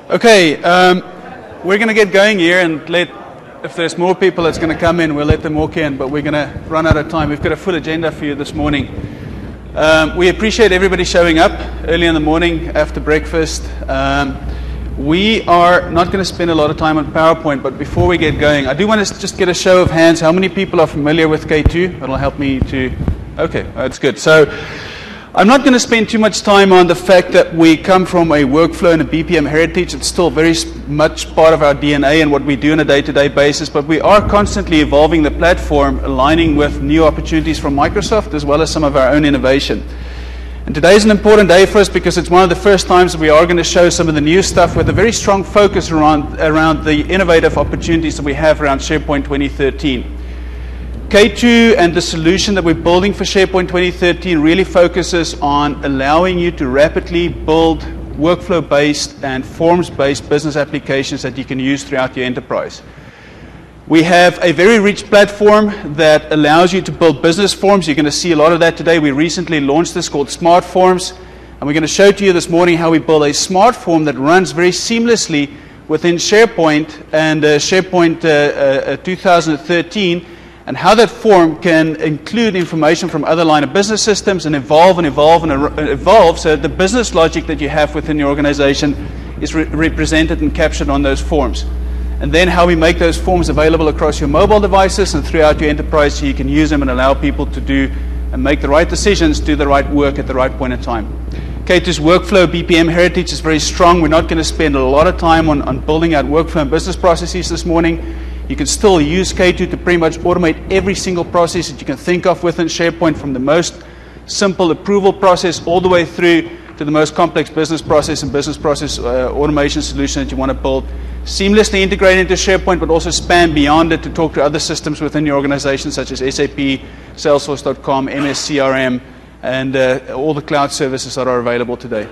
Okay, we're going to get going here and if there's more people that's going to come in, we'll let them walk in, but we're going to run out of time. We've got a full agenda for you this morning. We appreciate everybody showing up early in the morning after breakfast. We are not going to spend a lot of time on PowerPoint, but before we get going, I do want to just get a show of hands. How many people are familiar with K2? That'll help me to... Okay, that's good. So I'm not going to spend too much time on the fact that we come from a workflow and a BPM heritage. It's still very much part of our DNA and what we do on a day-to-day basis, but we are constantly evolving the platform, aligning with new opportunities from Microsoft as well as some of our own innovation. And today is an important day for us because it's one of the first times that we are going to show some of the new stuff with a very strong focus around the innovative opportunities that we have around SharePoint 2013. K2 and the solution that we're building for SharePoint 2013 really focuses on allowing you to rapidly build workflow-based and forms-based business applications that you can use throughout your enterprise. We have a very rich platform that allows you to build business forms. You're going to see a lot of that today. We recently launched this called Smart Forms, and we're going to show to you this morning how we build a smart form that runs very seamlessly within SharePoint and SharePoint 2013, and how that form can include information from other line of business systems and evolve so that the business logic that you have within your organization is represented and captured on those forms. And then how we make those forms available across your mobile devices and throughout your enterprise so you can use them and allow people to do and make the right decisions, do the right work at the right point in time. K2's workflow BPM heritage is very strong. We're not going to spend a lot of time on building out workflow and business processes this morning. You can still use K2 to pretty much automate every single process that you can think of within SharePoint, from the most simple approval process all the way through to the most complex business process and business process automation solution that you want to build. Seamlessly integrate into SharePoint, but also span beyond it to talk to other systems within your organization, such as SAP, Salesforce.com, MS CRM, and all the cloud services that are available today.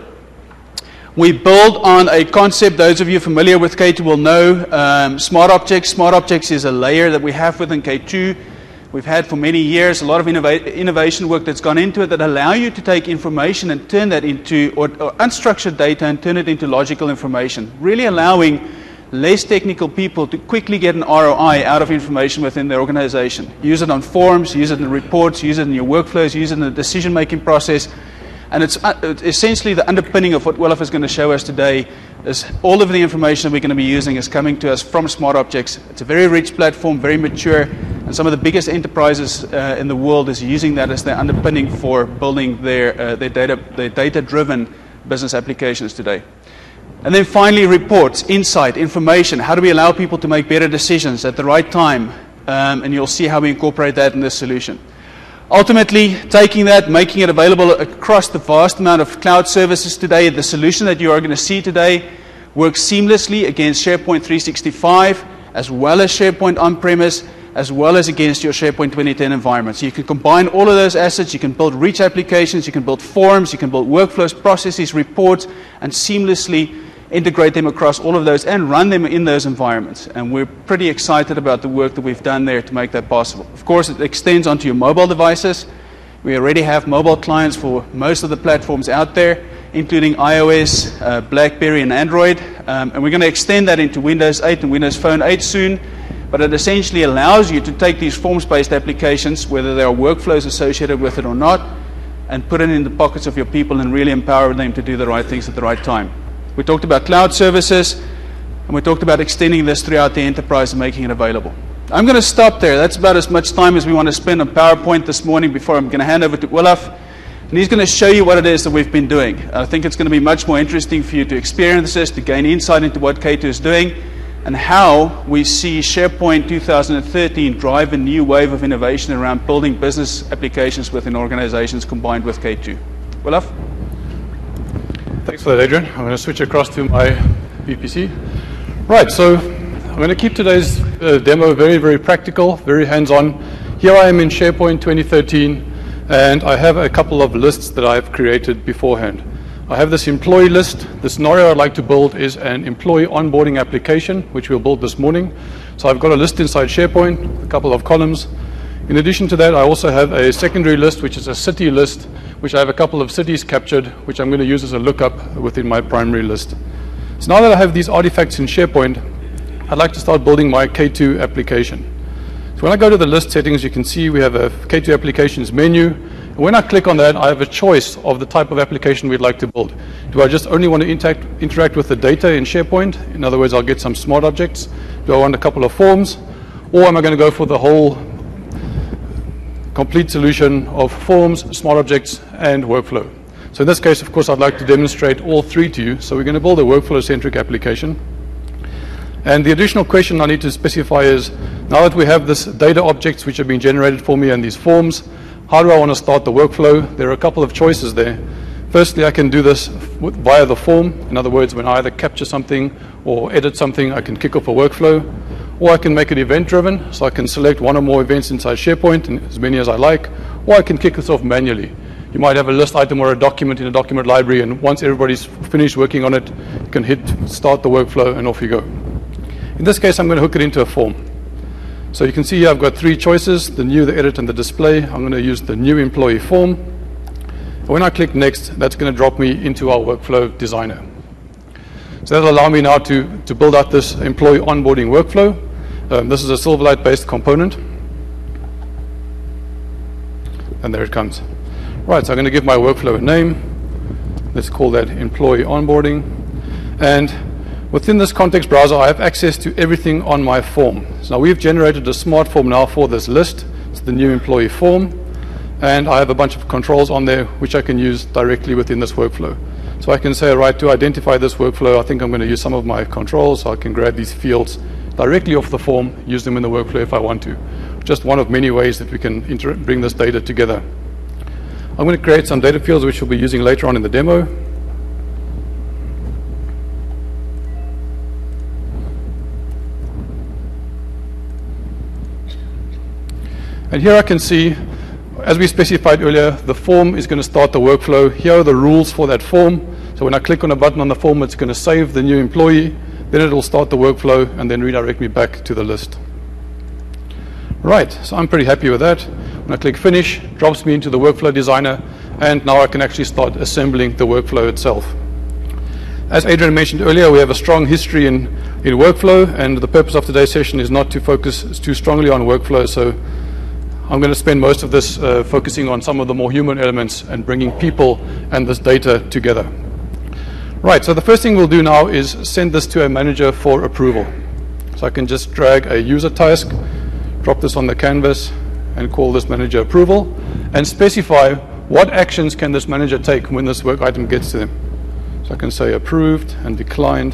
We build on a concept, those of you familiar with K2 will know, Smart Objects. Smart Objects is a layer that we have within K2. We've had for many years a lot of innovation work that's gone into it that allow you to take information and turn that into, or unstructured data and turn it into logical information, really allowing less technical people to quickly get an ROI out of information within their organization. Use it on forms, use it in reports, use it in your workflows, use it in the decision-making process. And it's essentially the underpinning of what Willif is going to show us today is all of the information that we're going to be using is coming to us from Smart Objects. It's a very rich platform, very mature, and some of the biggest enterprises in the world is using that as their underpinning for building their data-driven business applications today. And then finally, reports, insight, information. How do we allow people to make better decisions at the right time? And you'll see how we incorporate that in this solution. Ultimately, taking that, making it available across the vast amount of cloud services today, the solution that you are going to see today works seamlessly against SharePoint 365, as well as SharePoint on-premise, as well as against your SharePoint 2010 environment. So you can combine all of those assets, you can build rich applications, you can build forms, you can build workflows, processes, reports, and seamlessly integrate them across all of those and run them in those environments. And we're pretty excited about the work that we've done there to make that possible. Of course, it extends onto your mobile devices. We already have mobile clients for most of the platforms out there, including iOS, BlackBerry, and Android. And we're going to extend that into Windows 8 and Windows Phone 8 soon. But it essentially allows you to take these forms-based applications, whether there are workflows associated with it or not, and put it in the pockets of your people and really empower them to do the right things at the right time. We talked about cloud services, and we talked about extending this throughout the enterprise and making it available. I'm going to stop there. That's about as much time as we want to spend on PowerPoint this morning before I'm going to hand over to Willif. And he's going to show you what it is that we've been doing. I think it's going to be much more interesting for you to experience this, to gain insight into what K2 is doing, and how we see SharePoint 2013 drive a new wave of innovation around building business applications within organizations combined with K2. Willif? Thanks for that, Adrian. I'm going to switch across to my VPC. Right, so I'm going to keep today's demo very, very practical, very hands-on. Here I am in SharePoint 2013, and I have a couple of lists that I've created beforehand. I have this employee list. The scenario I'd like to build is an employee onboarding application, which we'll build this morning. So I've got a list inside SharePoint, a couple of columns. In addition to that, I also have a secondary list, which is a city list, which I have a couple of cities captured, which I'm going to use as a lookup within my primary list. So now that I have these artifacts in SharePoint, I'd like to start building my K2 application. So when I go to the list settings, you can see we have a K2 applications menu. And when I click on that, I have a choice of the type of application we'd like to build. Do I just only want to interact with the data in SharePoint? In other words, I'll get some smart objects. Do I want a couple of forms? Or am I going to go for the whole complete solution of forms, smart objects, and workflow? So in this case, of course, I'd like to demonstrate all three to you. So we're going to build a workflow-centric application. And the additional question I need to specify is, now that we have this data objects which have been generated for me and these forms, how do I want to start the workflow? There are a couple of choices there. Firstly, I can do this via the form. In other words, when I either capture something or edit something, I can kick off a workflow. Or I can make it event-driven, so I can select one or more events inside SharePoint, and as many as I like. Or I can kick this off manually. You might have a list item or a document in a document library, and once everybody's finished working on it, you can hit start the workflow, and off you go. In this case, I'm going to hook it into a form. So you can see here I've got three choices, the new, the edit, and the display. I'm going to use the new employee form. And when I click next, that's going to drop me into our workflow designer. So that'll allow me now to build out this employee onboarding workflow. This is a Silverlight-based component. And there it comes. Right, so I'm going to give my workflow a name. Let's call that employee onboarding. And within this context browser, I have access to everything on my form. So now we've generated a smart form now for this list. It's the new employee form. And I have a bunch of controls on there which I can use directly within this workflow. So I can say, right, to identify this workflow, I think I'm going to use some of my controls. So I can grab these fields directly off the form, use them in the workflow if I want to. Just one of many ways that we can bring this data together. I'm going to create some data fields which we'll be using later on in the demo. And here I can see, as we specified earlier, the form is going to start the workflow. Here are the rules for that form. So when I click on a button on the form, it's going to save the new employee. Then it will start the workflow and then redirect me back to the list. Right, so I'm pretty happy with that. When I click Finish, it drops me into the workflow designer, and now I can actually start assembling the workflow itself. As Adrian mentioned earlier, we have a strong history in workflow, and the purpose of today's session is not to focus too strongly on workflow. So I'm going to spend most of this focusing on some of the more human elements and bringing people and this data together. Right, so the first thing we'll do now is send this to a manager for approval. So I can just drag a user task, drop this on the canvas, and call this manager approval, and specify what actions can this manager take when this work item gets to them. So I can say approved and declined.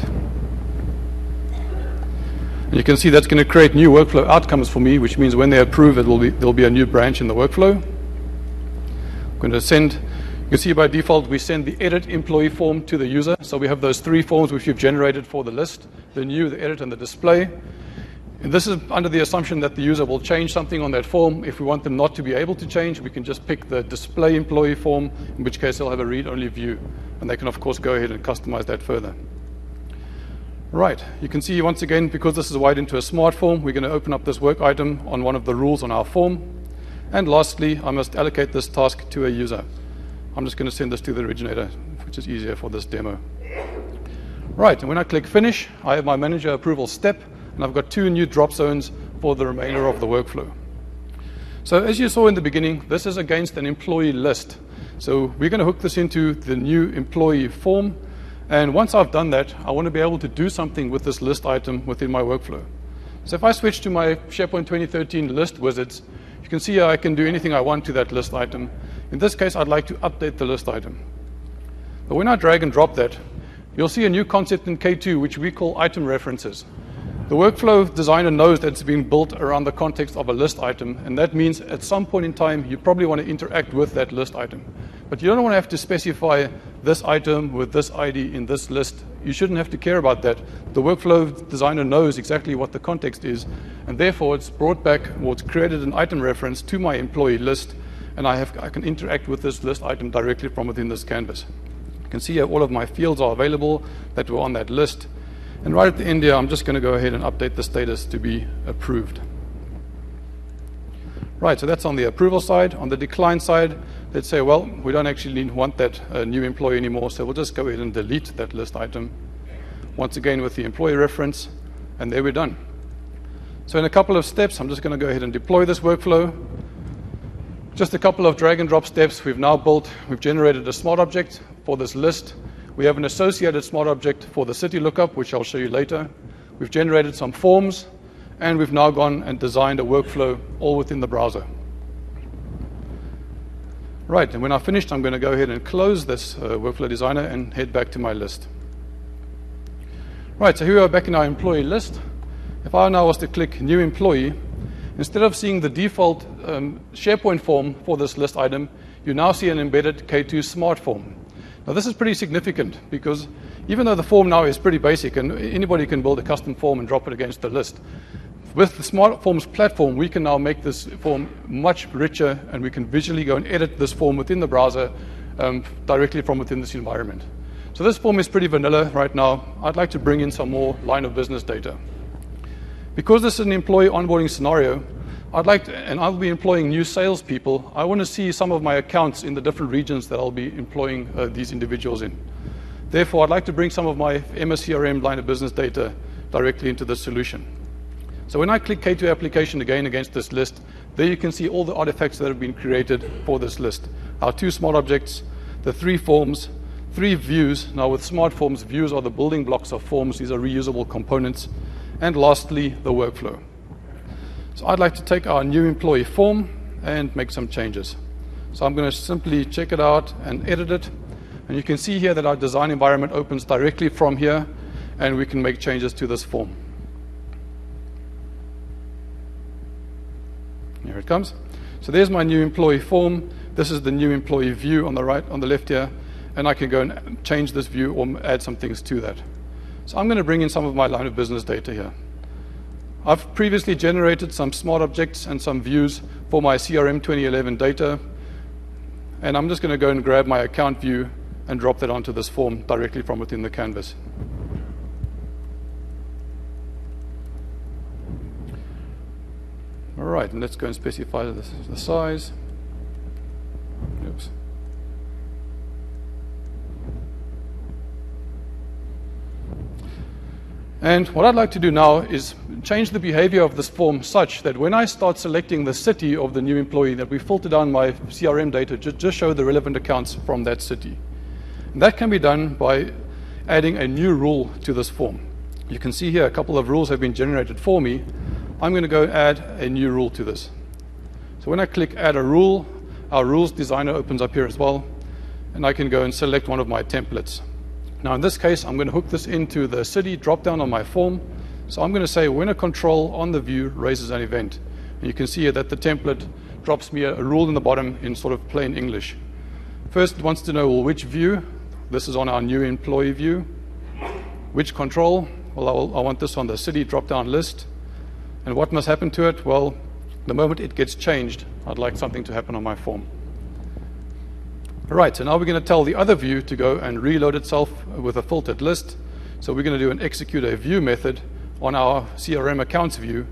And you can see that's going to create new workflow outcomes for me, which means when they approve, there'll be a new branch in the workflow. I'm going to send, you can see by default, we send the edit employee form to the user. So we have those three forms which we've generated for the list, the new, the edit, and the display. And this is under the assumption that the user will change something on that form. If we want them not to be able to change, we can just pick the display employee form, in which case they'll have a read-only view. And they can, of course, go ahead and customize that further. Right, you can see once again, because this is wired into a smart form, we're going to open up this work item on one of the rules on our form. And lastly, I must allocate this task to a user. I'm just going to send this to the originator, which is easier for this demo. Right, and when I click Finish, I have my manager approval step, and I've got two new drop zones for the remainder of the workflow. So as you saw in the beginning, this is against an employee list. So we're going to hook this into the new employee form. And once I've done that, I want to be able to do something with this list item within my workflow. So if I switch to my SharePoint 2013 list wizards, you can see here I can do anything I want to that list item. In this case, I'd like to update the list item. But when I drag and drop that, you'll see a new concept in K2, which we call item references. The workflow designer knows that it's being built around the context of a list item, and that means at some point in time, you probably want to interact with that list item. But you don't want to have to specify this item with this ID in this list. You shouldn't have to care about that. The workflow designer knows exactly what the context is, and therefore it's brought back, or it's created an item reference to my employee list, and I can interact with this list item directly from within this canvas. You can see here all of my fields are available that were on that list. And right at the end here, I'm just going to go ahead and update the status to be approved. Right, so that's on the approval side. On the decline side, let's say, well, we don't actually want that new employee anymore, so we'll just go ahead and delete that list item. once again with the employee reference, and there we're done. So in a couple of steps, I'm just going to go ahead and deploy this workflow. Just a couple of drag and drop steps. We've generated a smart object for this list. We have an associated smart object for the city lookup, which I'll show you later. We've generated some forms, and we've now gone and designed a workflow all within the browser. Right, and when I've finished, I'm going to go ahead and close this workflow designer and head back to my list. Right, so here we are back in our employee list. If I now was to click New Employee, instead of seeing the default SharePoint form for this list item, you now see an embedded K2 Smart Form. Now this is pretty significant because even though the form now is pretty basic and anybody can build a custom form and drop it against the list, with the Smart Forms platform, we can now make this form much richer, and we can visually go and edit this form within the browser directly from within this environment. So this form is pretty vanilla right now. I'd like to bring in some more line of business data. Because this is an employee onboarding scenario, I'll be employing new salespeople. I want to see some of my accounts in the different regions that I'll be employing these individuals in. Therefore, I'd like to bring some of my MSCRM line of business data directly into the solution. So when I click K2 application again against this list, there you can see all the artifacts that have been created for this list. Our 2 smart objects, the 3 forms, 3 views. Now with smart forms, views are the building blocks of forms. These are reusable components. And lastly, the workflow. So I'd like to take our new employee form and make some changes. So I'm going to simply check it out and edit it. And you can see here that our design environment opens directly from here, and we can make changes to this form. Here it comes. So there's my new employee form. This is the new employee view on the right, on the left here, and I can go and change this view or add some things to that. So I'm going to bring in some of my line of business data here. I've previously generated some smart objects and some views for my CRM 2011 data, and I'm just going to go and grab my account view and drop that onto this form directly from within the canvas. All right, and let's go and specify the size. Oops. And what I'd like to do now is change the behavior of this form such that when I start selecting the city of the new employee, that we filter down my CRM data, just show the relevant accounts from that city. And that can be done by adding a new rule to this form. You can see here a couple of rules have been generated for me. I'm going to go add a new rule to this. So when I click Add a Rule, our Rules Designer opens up here as well, and I can go and select one of my templates. Now in this case, I'm going to hook this into the city drop-down on my form. So I'm going to say when a control on the view raises an event. And you can see here that the template drops me a rule in the bottom in sort of plain English. First, it wants to know, well, which view? This is on our new employee view. Which control? Well, I want this on the city drop-down list. And what must happen to it? Well, the moment it gets changed, I'd like something to happen on my form. All right, so now we're going to tell the other view to go and reload itself with a filtered list. So we're going to do an execute a view method on our CRM accounts view.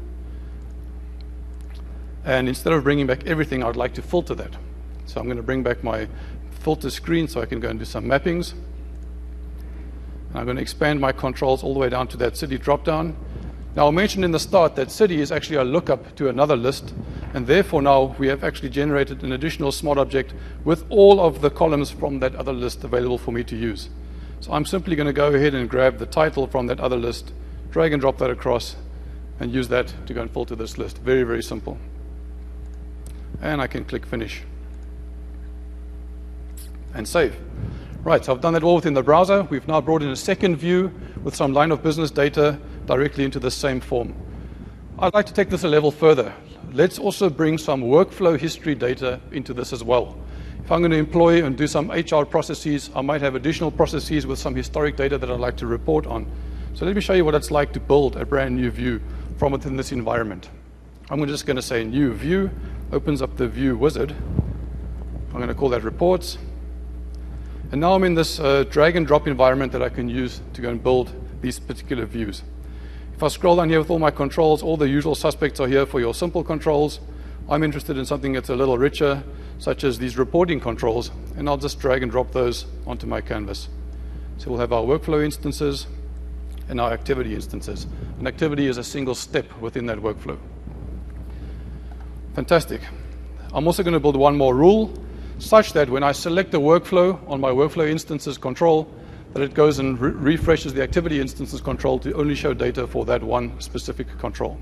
And instead of bringing back everything, I'd like to filter that. So I'm going to bring back my filter screen so I can go and do some mappings. And I'm going to expand my controls all the way down to that city dropdown. Now, I mentioned in the start that city is actually a lookup to another list, and therefore now we have actually generated an additional smart object with all of the columns from that other list available for me to use. So I'm simply going to go ahead and grab the title from that other list, drag and drop that across, and use that to go and filter this list. Very, very simple. And I can click Finish and save. Right, so I've done that all within the browser. We've now brought in a second view with some line of business data directly into the same form. I'd like to take this a level further. Let's also bring some workflow history data into this as well. If I'm going to employ and do some HR processes, I might have additional processes with some historic data that I'd like to report on. So let me show you what it's like to build a brand new view from within this environment. I'm just going to say New View, opens up the View Wizard. I'm going to call that Reports. And now I'm in this drag and drop environment that I can use to go and build these particular views. If I scroll down here with all my controls, all the usual suspects are here for your simple controls. I'm interested in something that's a little richer, such as these reporting controls, and I'll just drag and drop those onto my canvas. So we'll have our workflow instances. and our activity instances. An activity is a single step within that workflow. Fantastic. I'm also going to build one more rule, such that when I select the workflow on my workflow instances control, that it goes and refreshes the activity instances control to only show data for that one specific control.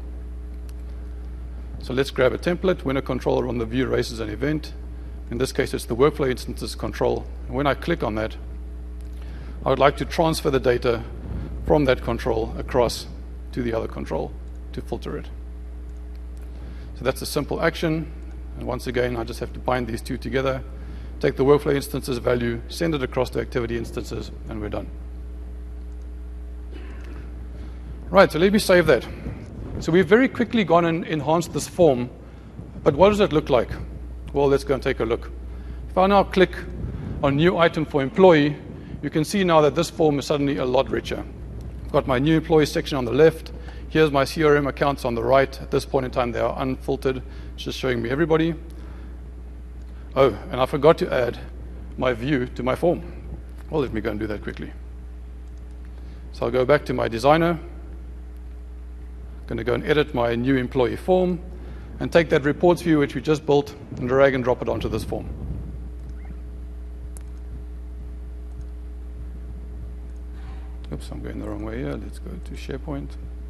So let's grab a template. When a controller on the view raises an event, in this case it's the workflow instances control, and when I click on that, I would like to transfer the data from that control across to the other control to filter it. So that's a simple action. And once again, I just have to bind these two together, take the workflow instances value, send it across to activity instances, and we're done. Right, so let me save that. So we've very quickly gone and enhanced this form, but what does it look like? Well, let's go and take a look. If I now click on new item for employee, you can see now that this form is suddenly a lot richer. I've got my new employee section on the left. Here's my CRM accounts on the right. At this point in time, they are unfiltered. It's just showing me everybody. Oh, and I forgot to add my view to my form. Well, let me go and do that quickly. So I'll go back to my designer. I'm going to go and edit my new employee form and take that reports view, which we just built, and drag and drop it onto this form. Oops, I'm going the wrong way here. Let's go to SharePoint.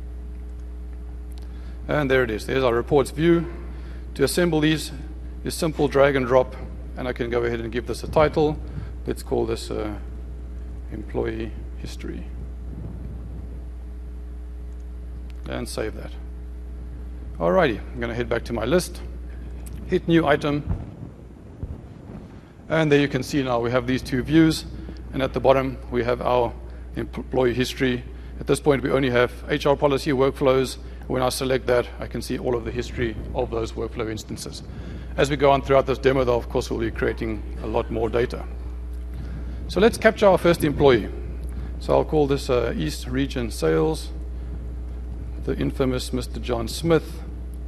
And there it is. There's our reports view. To assemble these is simple drag and drop, and I can go ahead and give this a title. Let's call this employee history. And save that. Alrighty, I'm going to head back to my list, hit new item, and there you can see now we have these two views, and at the bottom we have our employee history. At this point we only have HR policy workflows. When I select that, I can see all of the history of those workflow instances. As we go on throughout this demo, though, of course, we'll be creating a lot more data. So let's capture our first employee. So I'll call this East Region Sales, the infamous Mr. John Smith.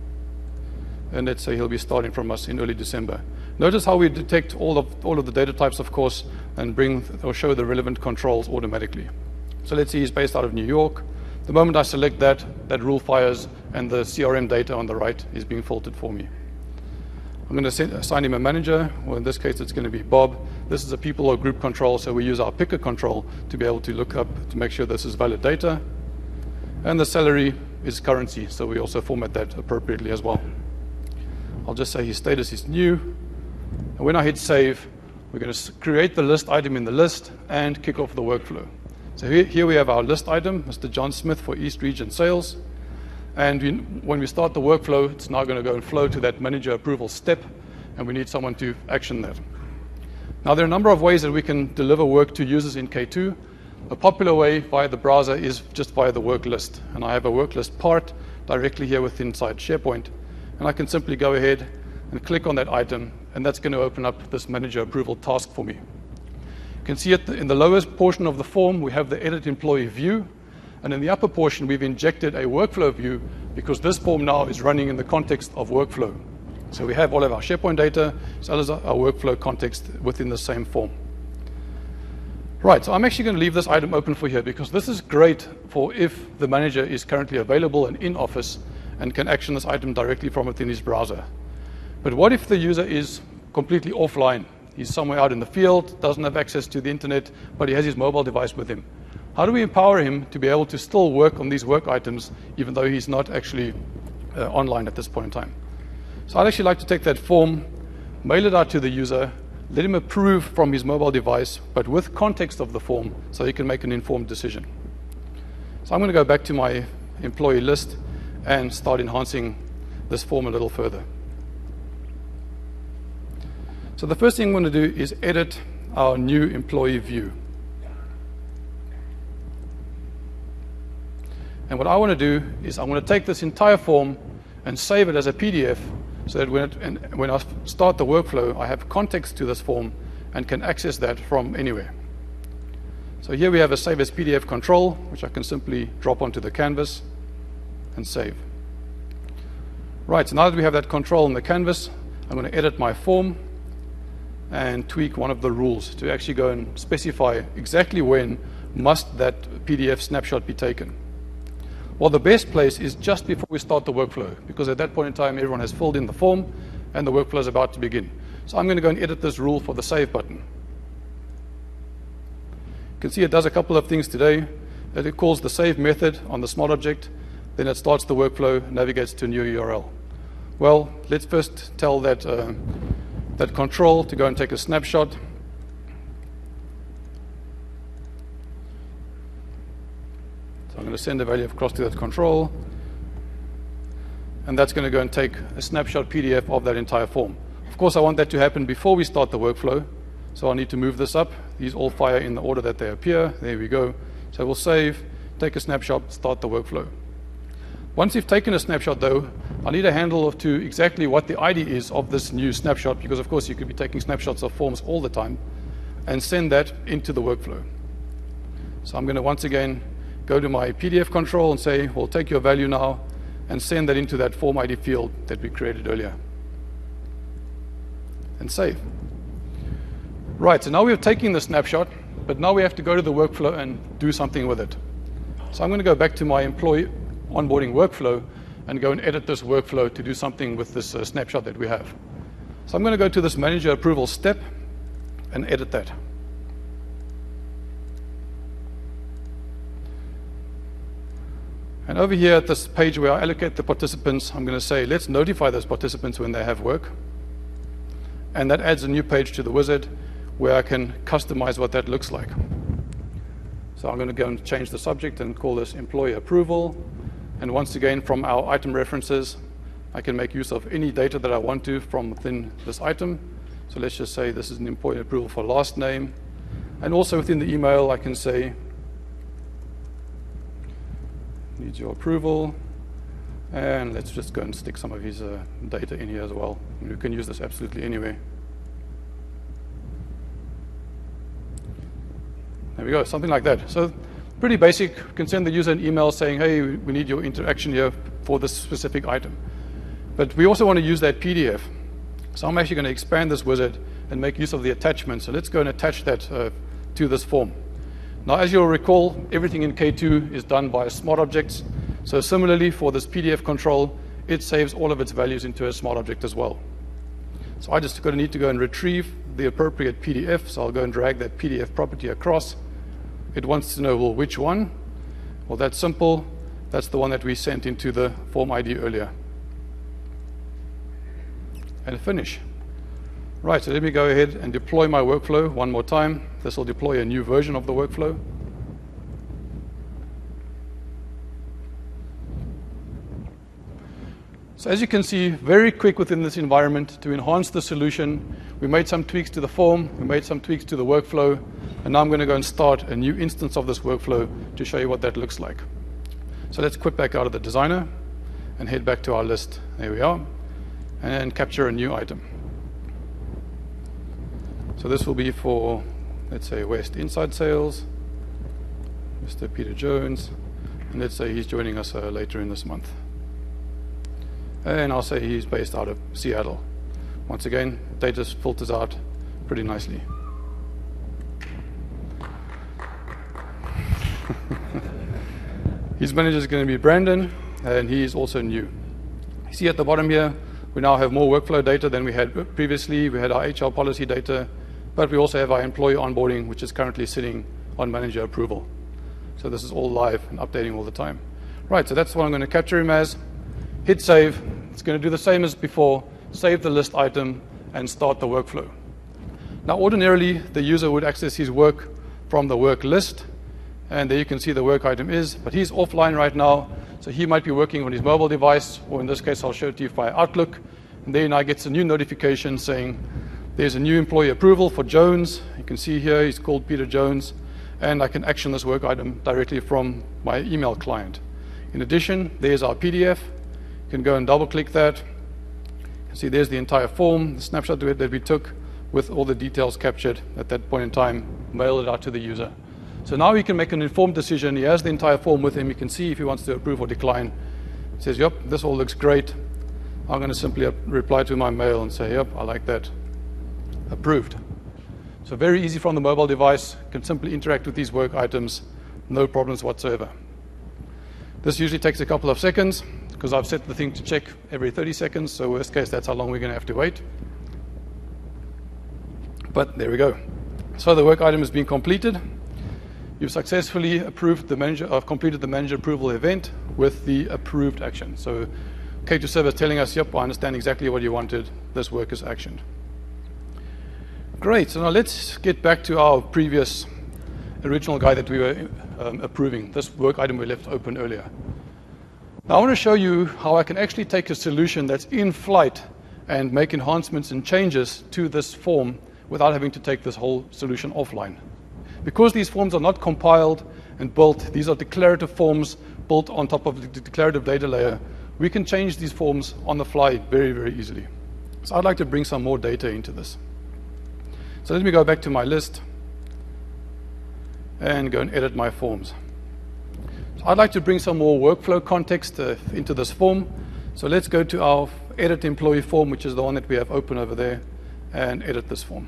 And let's say he'll be starting from us in early December. Notice how we detect all of the data types, of course, and bring or show the relevant controls automatically. So let's see he's based out of New York. The moment I select that rule fires, and the CRM data on the right is being filtered for me. I'm going to assign him a manager. Well, in this case, it's going to be Bob. This is a people or group control, so we use our picker control to be able to look up to make sure this is valid data. And the salary is currency, so we also format that appropriately as well. I'll just say his status is new. And when I hit save, we're going to create the list item in the list and kick off the workflow. So here we have our list item, Mr. John Smith for East Region Sales. And when we start the workflow, it's now going to go and flow to that manager approval step, and we need someone to action that. Now, there are a number of ways that we can deliver work to users in K2. A popular way via the browser is just via the work list. And I have a work list part directly here within inside SharePoint. And I can simply go ahead and click on that item, and that's going to open up this manager approval task for me. You can see in the lowest portion of the form, we have the edit employee view. And in the upper portion, we've injected a workflow view because this form now is running in the context of workflow. So we have all of our SharePoint data as well as our workflow context within the same form. Right, so I'm actually going to leave this item open for here because this is great for if the manager is currently available and in office and can action this item directly from within his browser. But what if the user is completely offline? He's somewhere out in the field, doesn't have access to the internet, but he has his mobile device with him. How do we empower him to be able to still work on these work items even though he's not actually online at this point in time? So I'd actually like to take that form, mail it out to the user, let him approve from his mobile device, but with context of the form so he can make an informed decision. So I'm going to go back to my employee list and start enhancing this form a little further. So the first thing I'm going to do is edit our new employee view. And what I want to do is I want to take this entire form and save it as a PDF so that when I start the workflow, I have context to this form and can access that from anywhere. So here we have a save as PDF control, which I can simply drop onto the canvas and save. Right, so now that we have that control in the canvas, I'm going to edit my form and tweak one of the rules to actually go and specify exactly when must that PDF snapshot be taken? Well, the best place is just before we start the workflow, because at that point in time, everyone has filled in the form and the workflow is about to begin. So I'm going to go and edit this rule for the save button. You can see it does a couple of things today. It calls the save method on the smart object, then it starts the workflow, navigates to a new URL. Well, let's first tell that, that control to go and take a snapshot. So I'm going to send a value across to that control, and that's going to go and take a snapshot PDF of that entire form. Of course, I want that to happen before we start the workflow, so I need to move this up. These all fire in the order that they appear. There we go. So we'll save, take a snapshot, start the workflow. Once you've taken a snapshot, though, I need a handle to exactly what the ID is of this new snapshot, because, of course, you could be taking snapshots of forms all the time, and send that into the workflow. So I'm going to once again go to my PDF control and say, we'll take your value now and send that into that form ID field that we created earlier. And save. Right, so now we're taking the snapshot, but now we have to go to the workflow and do something with it. So I'm going to go back to my employee onboarding workflow and go and edit this workflow to do something with this snapshot that we have. So I'm going to go to this manager approval step and edit that. And over here at this page where I allocate the participants, I'm going to say, let's notify those participants when they have work. And that adds a new page to the wizard where I can customize what that looks like. So I'm going to go and change the subject and call this employee approval. And once again, from our item references, I can make use of any data that I want to from within this item. So let's just say this is an employee approval for last name. And also within the email, I can say, needs your approval. And let's just go and stick some of his data in here as well. You can use this absolutely anywhere. There we go, something like that. So pretty basic. You can send the user an email saying, hey, we need your interaction here for this specific item. But we also want to use that PDF. So I'm actually going to expand this wizard and make use of the attachment. So let's go and attach that to this form. Now, as you'll recall, everything in K2 is done by smart objects. So similarly, for this PDF control, it saves all of its values into a smart object as well. So I just need to go and retrieve the appropriate PDF. So I'll go and drag that PDF property across. It wants to know, well, which one? Well, that's simple. That's the one that we sent into the form ID earlier. And finish. Right, so let me go ahead and deploy my workflow one more time. This will deploy a new version of the workflow. So as you can see, very quick within this environment to enhance the solution. We made some tweaks to the form, we made some tweaks to the workflow, and now I'm going to go and start a new instance of this workflow to show you what that looks like. So let's quit back out of the designer and head back to our list. There we are. And capture a new item. So this will be for, let's say, West Inside Sales, Mr. Peter Jones, and let's say he's joining us later in this month. And I'll say he's based out of Seattle. Once again, data filters out pretty nicely. His manager is going to be Brandon, and he is also new. You see at the bottom here, we now have more workflow data than we had previously. We had our HR policy data, but we also have our employee onboarding, which is currently sitting on manager approval. So this is all live and updating all the time. Right, so that's what I'm going to capture him as. Hit save. It's going to do the same as before. Save the list item and start the workflow. Now, ordinarily, the user would access his work from the work list. And there you can see the work item is. But he's offline right now. So he might be working on his mobile device. Or in this case, I'll show it to you via Outlook. And then I get a new notification saying there's a new employee approval for Jones. You can see here he's called Peter Jones. And I can action this work item directly from my email client. In addition, there's our PDF. You can go and double click that. You can see there's the entire form, the snapshot that we took with all the details captured at that point in time, mail it out to the user. So now he can make an informed decision. He has the entire form with him. You can see if he wants to approve or decline. He says, yep, this all looks great. I'm going to simply reply to my mail and say, yep, I like that. Approved. So So very easy from the mobile device, can simply interact with these work items, no problems whatsoever. This usually takes a couple of seconds because I've set the thing to check every 30 seconds, so worst case, that's how long we're going to have to wait. But there we go. So the work item has been completed. You've successfully completed the manager approval event with the approved action. So K2 Server is telling us, yep, I understand exactly what you wanted. This work is actioned. Great. So now let's get back to our previous original guide that we were approving, this work item we left open earlier. Now I want to show you how I can actually take a solution that's in flight and make enhancements and changes to this form without having to take this whole solution offline. Because these forms are not compiled and built, these are declarative forms built on top of the declarative data layer, we can change these forms on the fly very, very easily. So I'd like to bring some more data into this. So let me go back to my list and go and edit my forms. So I'd like to bring some more workflow context into this form. So let's go to our edit employee form, which is the one that we have open over there, and edit this form.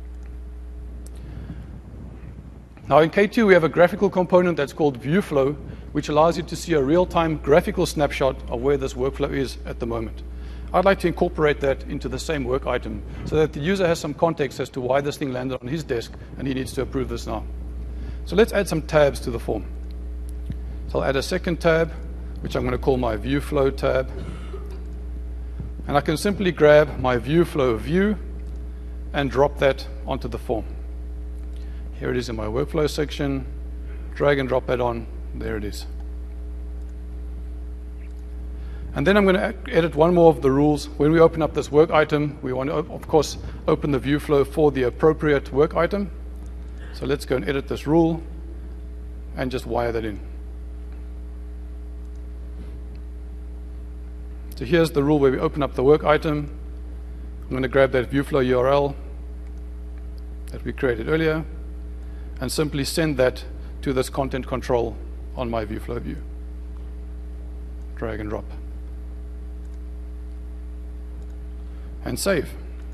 Now in K2 we have a graphical component that's called ViewFlow, which allows you to see a real-time graphical snapshot of where this workflow is at the moment. I'd like to incorporate that into the same work item so that the user has some context as to why this thing landed on his desk and he needs to approve this now. So let's add some tabs to the form. So I'll add a second tab, which I'm going to call my ViewFlow tab. And I can simply grab my ViewFlow view and drop that onto the form. Here it is in my workflow section. Drag and drop that on. There it is. And then I'm going to edit one more of the rules. When we open up this work item, we want to, of course, open the ViewFlow for the appropriate work item. So let's go and edit this rule and just wire that in. So here's the rule where we open up the work item. I'm going to grab that ViewFlow URL that we created earlier and simply send that to this content control on my ViewFlow view. Drag and drop. And save.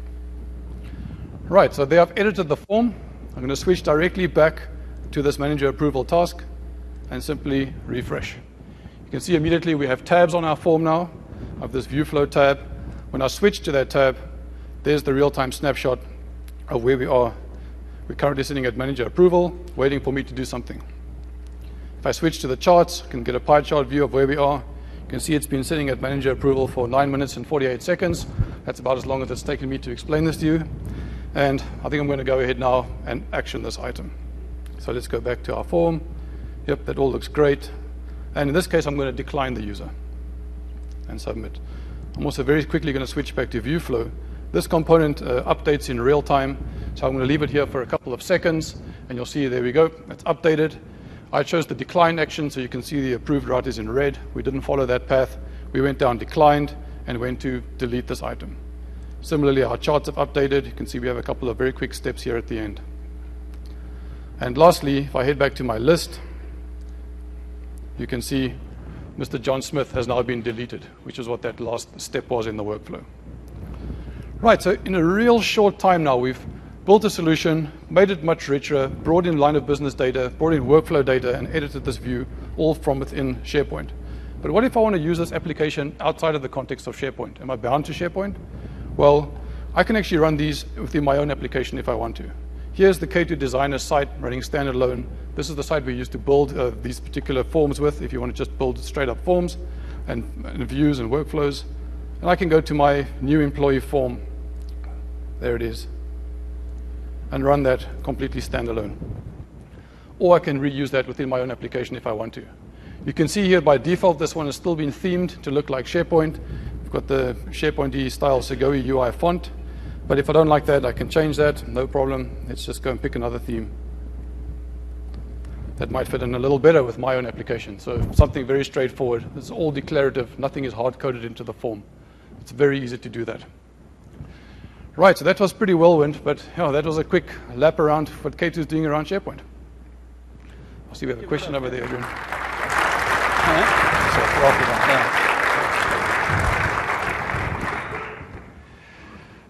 Right, so there I've edited the form. I'm going to switch directly back to this manager approval task and simply refresh. You can see immediately we have tabs on our form now. I have this ViewFlow tab. When I switch to that tab, there's the real-time snapshot of where we are. We're currently sitting at manager approval, waiting for me to do something. If I switch to the charts, I can get a pie chart view of where we are. You can see it's been sitting at manager approval for 9 minutes and 48 seconds. That's about as long as it's taken me to explain this to you. And I think I'm going to go ahead now and action this item. So let's go back to our form. Yep, that all looks great. And in this case, I'm going to decline the user and submit. I'm also very quickly going to switch back to ViewFlow. This component updates in real time. So I'm going to leave it here for a couple of seconds. And you'll see, there we go. It's updated. I chose the decline action, so you can see the approved route is in red. We didn't follow that path. We went down declined and went to delete this item. Similarly, our charts have updated. You can see we have a couple of very quick steps here at the end. And lastly, if I head back to my list, you can see Mr. John Smith has now been deleted, which is what that last step was in the workflow. Right, so in a real short time now, we've built a solution, made it much richer, brought in line of business data, brought in workflow data, and edited this view all from within SharePoint. But what if I want to use this application outside of the context of SharePoint? Am I bound to SharePoint? Well, I can actually run these within my own application if I want to. Here's the K2 Designer site running standalone. This is the site we use to build these particular forms with, if you want to just build straight up forms and views and workflows. And I can go to my new employee form. There it is. And run that completely standalone. Or I can reuse that within my own application if I want to. You can see here by default this one has still been themed to look like SharePoint. We've got the SharePoint style Segoe UI font. But if I don't like that, I can change that, no problem. Let's just go and pick another theme that might fit in a little better with my own application. So something very straightforward. It's all declarative. Nothing is hard-coded into the form. It's very easy to do that. Right, so that was pretty whirlwind, but that was a quick lap around what K2 is doing around SharePoint. I see we have a question over there, Adrian.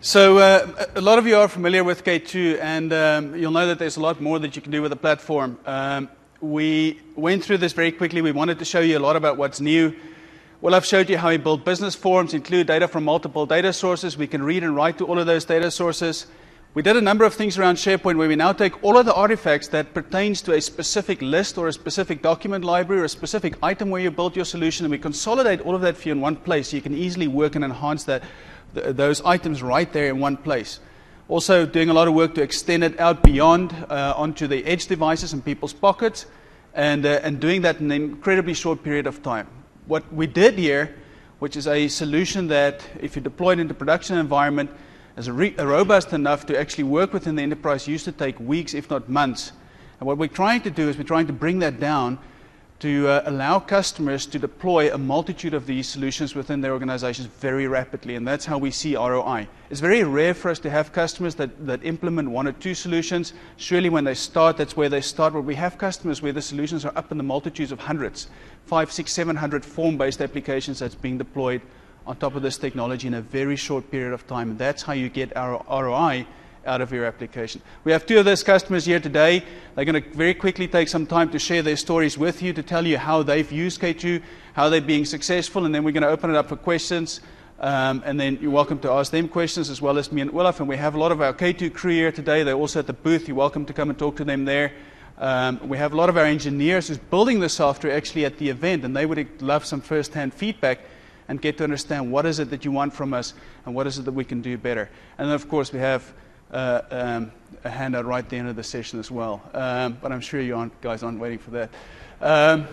So a lot of you are familiar with K2, and you'll know that there's a lot more that you can do with the platform. We went through this very quickly. We wanted to show you a lot about what's new. Well, I've showed you how we build business forms, include data from multiple data sources. We can read and write to all of those data sources. We did a number of things around SharePoint where we now take all of the artifacts that pertains to a specific list or a specific document library or a specific item where you built your solution, and we consolidate all of that for you in one place so you can easily work and enhance those items right there in one place. Also doing a lot of work to extend it out beyond onto the edge devices and people's pockets, and doing that in an incredibly short period of time. What we did here, which is a solution that if you deploy it into production environment, is robust enough to actually work within the enterprise, used to take weeks, if not months. And what we're trying to do is we're trying to bring that down to allow customers to deploy a multitude of these solutions within their organizations very rapidly, and that's how we see ROI. It's very rare for us to have customers that implement one or two solutions. Surely when they start, that's where they start, but we have customers where the solutions are up in the multitudes of hundreds, 500, 600, 700 form-based applications that's being deployed on top of this technology in a very short period of time, and that's how you get our ROI out of your application. We have two of those customers here today. They're going to very quickly take some time to share their stories with you, to tell you how they've used K2, how they're being successful, and then we're going to open it up for questions, and then you're welcome to ask them questions as well as me and Olaf, and we have a lot of our K2 crew here today. They're also at the booth. You're welcome to come and talk to them there. We have a lot of our engineers who's building the software actually at the event, and they would love some first-hand feedback and get to understand what is it that you want from us and what is it that we can do better. And then, of course, we have a handout right at the end of the session as well. But I'm sure you guys aren't waiting for that.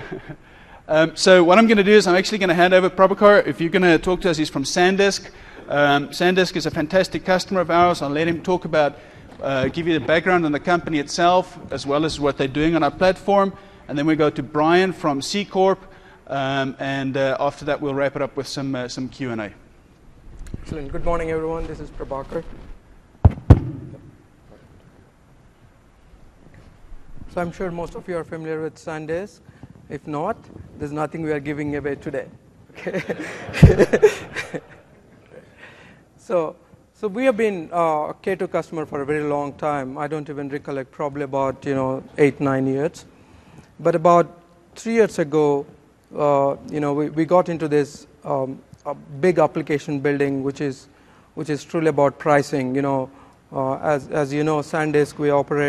So what I'm going to do is I'm actually going to hand over Prabhakar. If you're going to talk to us, he's from SanDisk. SanDisk is a fantastic customer of ours. I'll let him talk about, give you the background on the company itself, as well as what they're doing on our platform. And then we go to Brian from C Corp. And after that, we'll wrap it up with some Q&A. Excellent. Good morning, everyone. This is Prabhakar. So I'm sure most of you are familiar with SanDisk. If not, there's nothing we are giving away today. Okay. So we have been a K2 customer for a very long time. I don't even recollect, probably about 8-9 years. But about 3 years ago, we got into this a big application building, which is truly about pricing. As you know, SanDisk,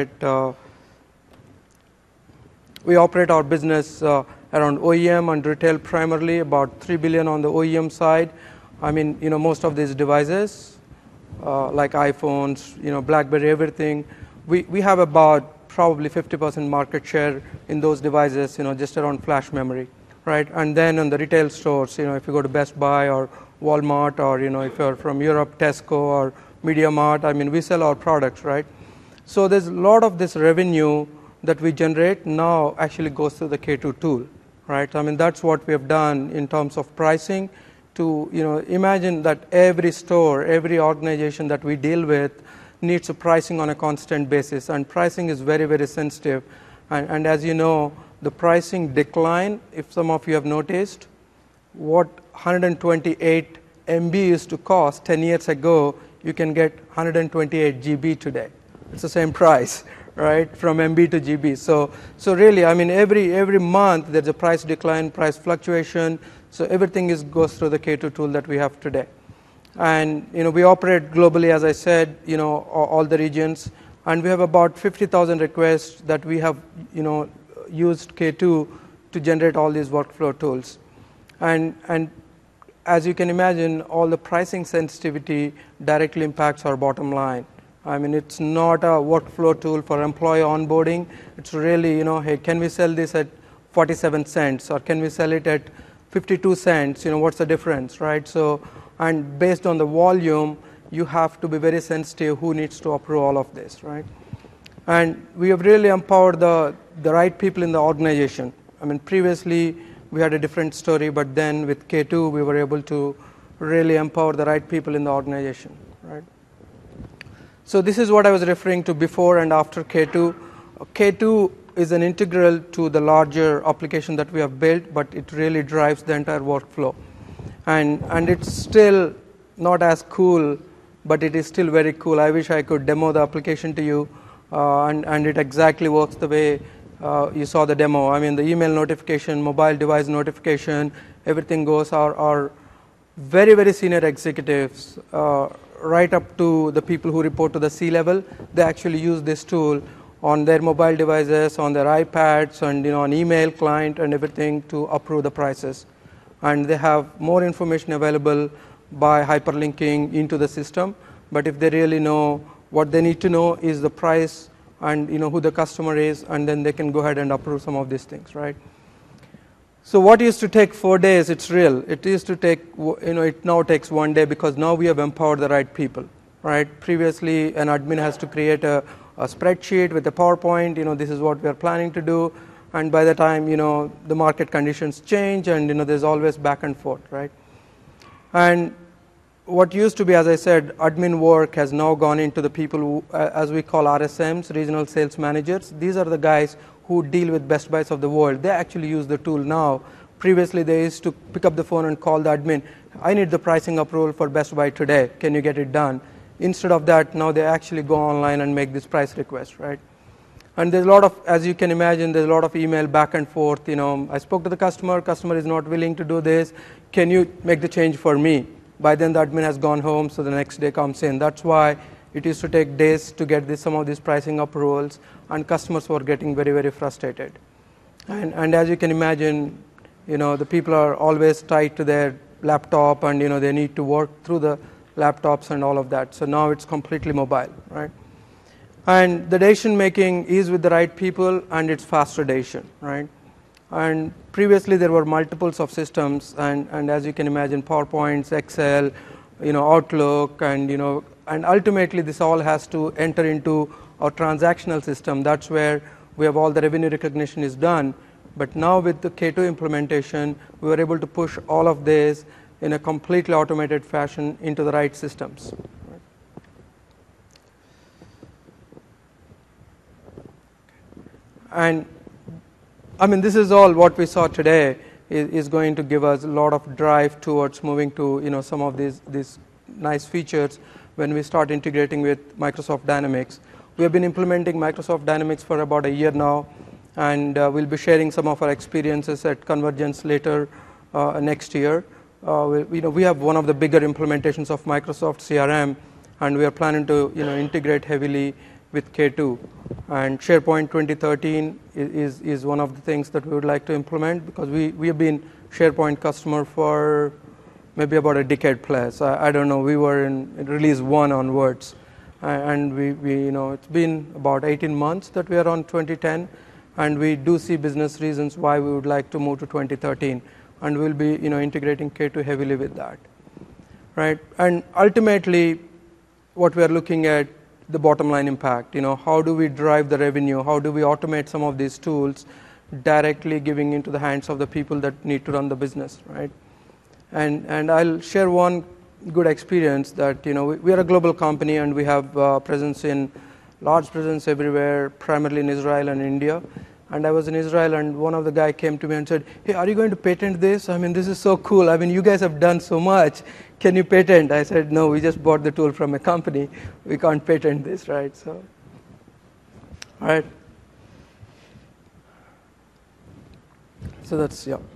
we operate our business around OEM and retail primarily, about $3 billion on the OEM side. I mean, most of these devices, like iPhones, BlackBerry, everything, we have about probably 50% market share in those devices, just around flash memory, right? And then on the retail stores, if you go to Best Buy or Walmart, or if you're from Europe, Tesco or MediaMart, I mean, we sell our products, right? So there's a lot of this revenue that we generate now actually goes through the K2 tool, right? I mean, that's what we have done in terms of pricing. To imagine that every store, every organization that we deal with needs a pricing on a constant basis, and pricing is very, very sensitive. And as you know, the pricing decline, if some of you have noticed, what 128 MB used to cost 10 years ago, you can get 128 GB today. It's the same price, right, from MB to GB. So really, I mean, every month there's a price decline, price fluctuation. So everything goes through the K2 tool that we have today. And we operate globally, as I said, all the regions, and we have about 50,000 requests that we have used K2 to generate all these workflow tools. And as you can imagine, all the pricing sensitivity directly impacts our bottom line. I mean, it's not a workflow tool for employee onboarding. It's really, hey, can we sell this at 47 cents, or can we sell it at 52 cents? What's the difference, right? So, and based on the volume, you have to be very sensitive who needs to approve all of this, right? And we have really empowered the right people in the organization. I mean, previously we had a different story, but then with K2, we were able to really empower the right people in the organization, right? So this is what I was referring to before and after K2. K2 is an integral to the larger application that we have built, but it really drives the entire workflow. And it's still not as cool but it is still very cool. I wish I could demo the application to you, and it exactly works the way you saw the demo. I mean, the email notification, mobile device notification, everything goes. Our very, very senior executives, right up to the people who report to the C-level, they actually use this tool on their mobile devices, on their iPads, and on email client and everything to approve the prices. And they have more information available by hyperlinking into the system. But if they really know, what they need to know is the price and who the customer is, and then they can go ahead and approve some of these things, right? So what used to take 4 days, it's real. It used to take, it now takes 1 day, because now we have empowered the right people, right? Previously, an admin has to create a spreadsheet with a PowerPoint, this is what we are planning to do, and by the time, the market conditions change, and, there's always back and forth, right? And what used to be, as I said, admin work has now gone into the people who, as we call RSMs, regional sales managers. These are the guys who deal with Best Buys of the world. They actually use the tool now. Previously, they used to pick up the phone and call the admin, I need the pricing approval for Best Buy today. Can you get it done? Instead of that, now they actually go online and make this price request, right? And there's a lot of, as you can imagine, there's a lot of email back and forth. I spoke to the customer is not willing to do this. Can you make the change for me? By then, the admin has gone home, so the next day comes in. That's why it used to take days to get some of these pricing approvals, and customers were getting very, very frustrated. And as you can imagine, the people are always tied to their laptop, and they need to work through the laptops and all of that. So now it's completely mobile, right? And the decision making is with the right people, and it's faster decision, right? And previously there were multiples of systems, and as you can imagine, PowerPoints, Excel, Outlook, and ultimately this all has to enter into our transactional system. That's where we have all the revenue recognition is done. But now with the K2 implementation, we were able to push all of this in a completely automated fashion into the right systems. And I mean, this is all what we saw today is going to give us a lot of drive towards moving to some of these nice features when we start integrating with Microsoft Dynamics. We have been implementing Microsoft Dynamics for about a year now, and we'll be sharing some of our experiences at Convergence later next year. We have one of the bigger implementations of Microsoft CRM, and we are planning to integrate heavily with K2. And SharePoint 2013 is one of the things that we would like to implement, because we have been SharePoint customer for maybe about a decade plus. I don't know. We were in release 1 onwards, and we it's been about 18 months that we are on 2010, and we do see business reasons why we would like to move to 2013, and we'll be integrating K2 heavily with that, right? And ultimately, what we are looking at, the bottom line impact. How do we drive the revenue? How do we automate some of these tools directly giving into the hands of the people that need to run the business, right? And I'll share one good experience that we are a global company, and we have large presence everywhere, primarily in Israel and India. And I was in Israel, and one of the guy came to me and said, hey, are you going to patent this? I mean, this is so cool. I mean, you guys have done so much. Can you patent? I said, no, we just bought the tool from a company. We can't patent this, right? So, all right. So that's, yeah.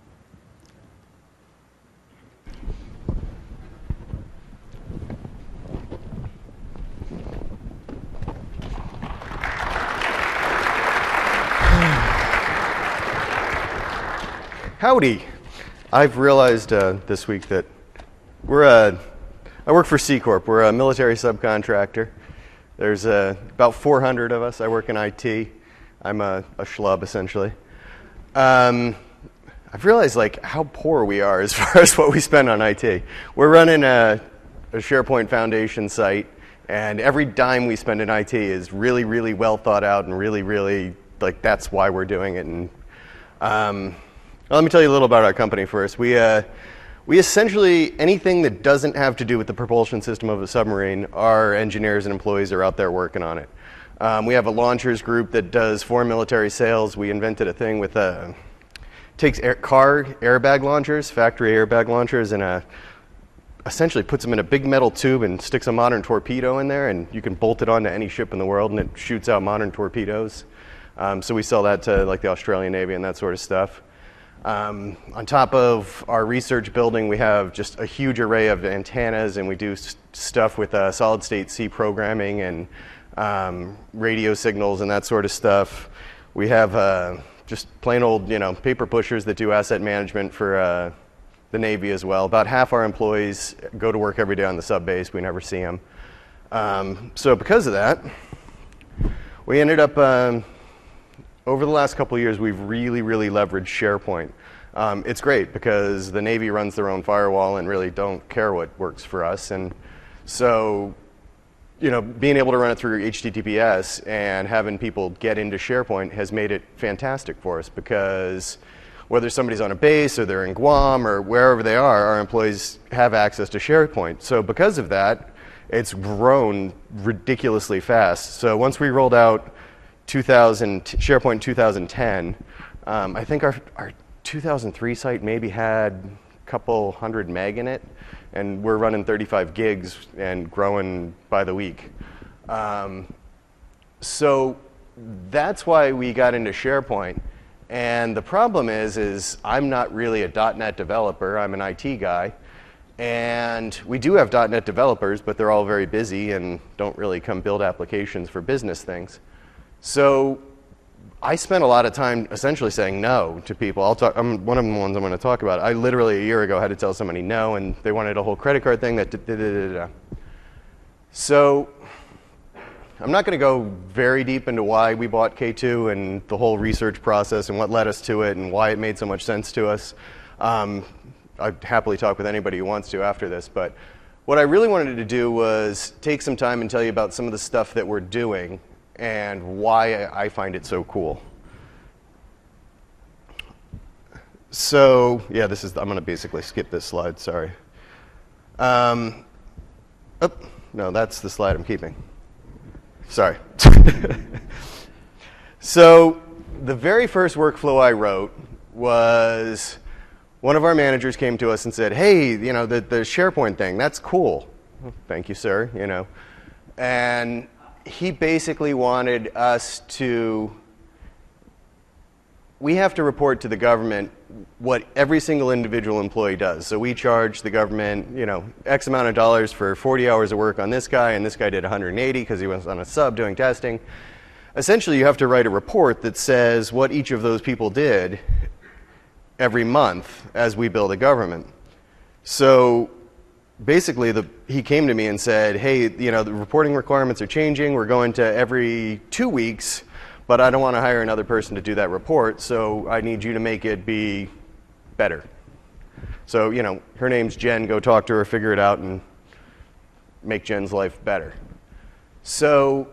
Howdy. I've realized this week that I work for C Corp. We're a military subcontractor. There's about 400 of us. I work in IT. I'm a schlub, essentially. I've realized how poor we are as far as what we spend on IT. We're running a SharePoint Foundation site, and every dime we spend in IT is really, really well thought out, and really, really, that's why we're doing it. And let me tell you a little about our company first. We essentially, anything that doesn't have to do with the propulsion system of a submarine, our engineers and employees are out there working on it. We have a launchers group that does foreign military sales. We invented a thing with takes car airbag launchers, factory airbag launchers, and essentially puts them in a big metal tube and sticks a modern torpedo in there, and you can bolt it onto any ship in the world, and it shoots out modern torpedoes. So we sell that to like the Australian Navy and that sort of stuff. On top of our research building, we have just a huge array of antennas, and we do stuff with solid-state C programming and radio signals and that sort of stuff. We have just plain old, paper pushers that do asset management for the Navy as well. About half our employees go to work every day on the sub base. We never see them. So because of that, we ended up, over the last couple of years, we've really, really leveraged SharePoint. It's great because the Navy runs their own firewall and really don't care what works for us. And so, being able to run it through HTTPS and having people get into SharePoint has made it fantastic for us, because whether somebody's on a base or they're in Guam or wherever they are, our employees have access to SharePoint. So because of that, it's grown ridiculously fast. So once we rolled out SharePoint 2010, I think our 2003 site maybe had a couple hundred meg in it, and we're running 35 gigs and growing by the week. So that's why we got into SharePoint. And the problem is I'm not really a .NET developer. I'm an IT guy. And we do have .NET developers, but they're all very busy and don't really come build applications for business things. So I spent a lot of time essentially saying no to people. One of the ones I'm going to talk about. I literally a year ago had to tell somebody no, and they wanted a whole credit card thing that So I'm not going to go very deep into why we bought K2 and the whole research process and what led us to it and why it made so much sense to us. I'd happily talk with anybody who wants to after this, but what I really wanted to do was take some time and tell you about some of the stuff that we're doing and why I find it so cool. So, yeah, I'm going to basically skip this slide, sorry. No, that's the slide I'm keeping. Sorry. So the very first workflow I wrote was one of our managers came to us and said, hey, the SharePoint thing, that's cool. Thank you, sir, And he basically wanted us we have to report to the government what every single individual employee does. So we charge the government, X amount of dollars for 40 hours of work on this guy, and this guy did 180 because he was on a sub doing testing. Essentially, you have to write a report that says what each of those people did every month as we bill the government. So basically, he came to me and said, hey, the reporting requirements are changing. We're going to every 2 weeks. But I don't want to hire another person to do that report, so I need you to make it be better. So, her name's Jen. Go talk to her, figure it out, and make Jen's life better. So,